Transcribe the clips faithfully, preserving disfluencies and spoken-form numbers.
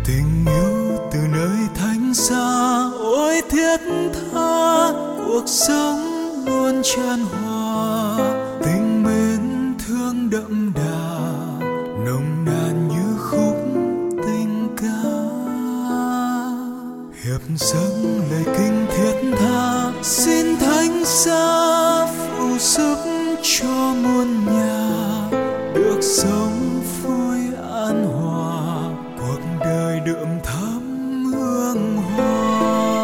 Tình yêu từ nơi thánh xa, ôi thiết tha, cuộc sống luôn chan hòa. Tình mến thương đậm đà, nồng nàn như khúc tình ca. Hiệp dâng lời kinh thiết tha, xin thánh xa phụ giúp cho muôn nhà được sống vui an hòa, cuộc đời đượm thắm hương hoa.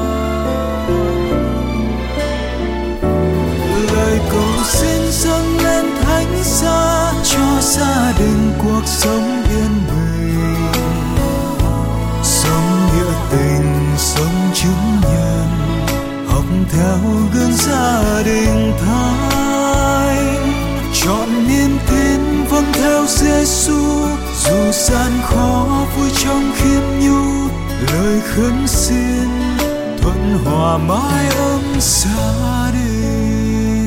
Lời cầu xin dâng lên thánh xa cho gia đình cuộc sống yên bình, sống nghĩa tình, sống chứng nhân, học theo gương gia đình thánh, chọn niềm tin vâng theo Giêsu, dù gian khó vui trong khiêm nhu, lời khấn xin thuận hòa mái ấm gia đình.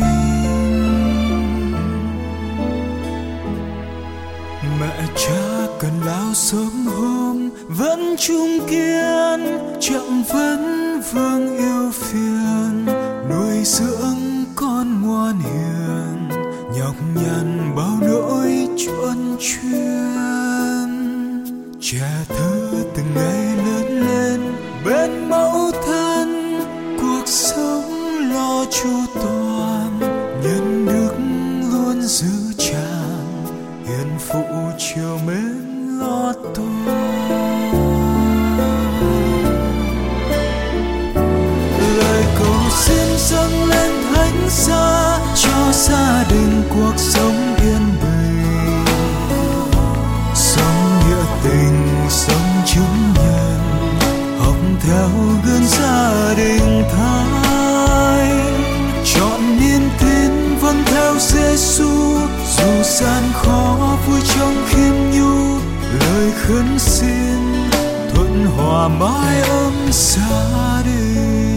Mẹ cha cần lao sớm hôm vẫn chung kiên, chẳng vấn vương yêu phiền, nuôi dưỡng con ngoan hiền, nhọc nhằn bao nỗi chuân chuyên. Trẻ thơ từng ngày lớn lên bên mẫu thân, cuộc sống lo chu toàn, nhân đức luôn giữ tràn, hiền phụ chiều mến lo toan. Lời cầu xin dâng lên thánh xa cho gia đình cuộc sống yên bình, sống nghĩa tình, sống chứng nhân, học theo gương gia đình thánh, chọn niềm tin vâng theo Giêsu, dù gian khó vui trong khiêm nhu, lời khấn xin thuận hòa mái ấm gia đình.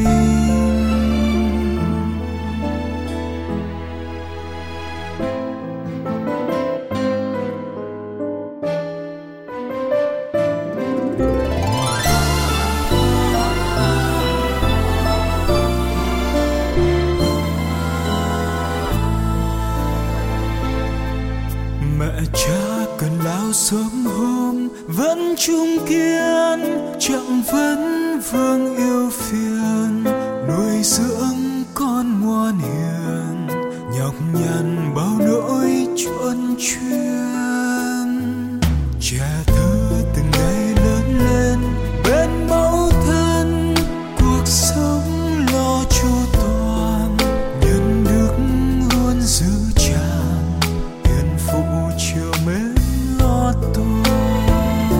Mẹ cha cần lao sớm hôm vẫn chung kiên, chẳng vấn vương yêu phiền, nuôi dưỡng con ngoan hiền, nhọc nhằn bao nỗi chuân chuyên. Trẻ thơ từng ngày lớn lên bên mẫu thân, cuộc sống lo chu toàn, nhân đức luôn giữ tràn, hiền phụ chiều mến lo toan.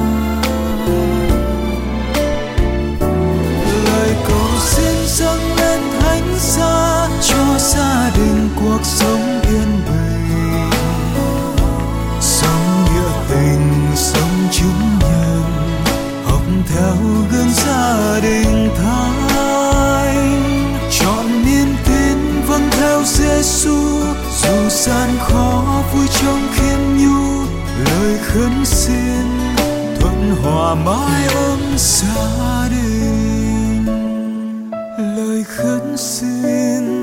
Lời cầu xin dâng lên thánh xa cho gia đình cuộc sống yên bình, sống nghĩa tình, sống chứng nhân, học theo gương gia đình thánh, chọn niềm tin vâng theo Giêsu, dù gian khó vui trong khiêm nhu, lời khấn xin thuận hòa mái ấm gia đình, lời khấn xin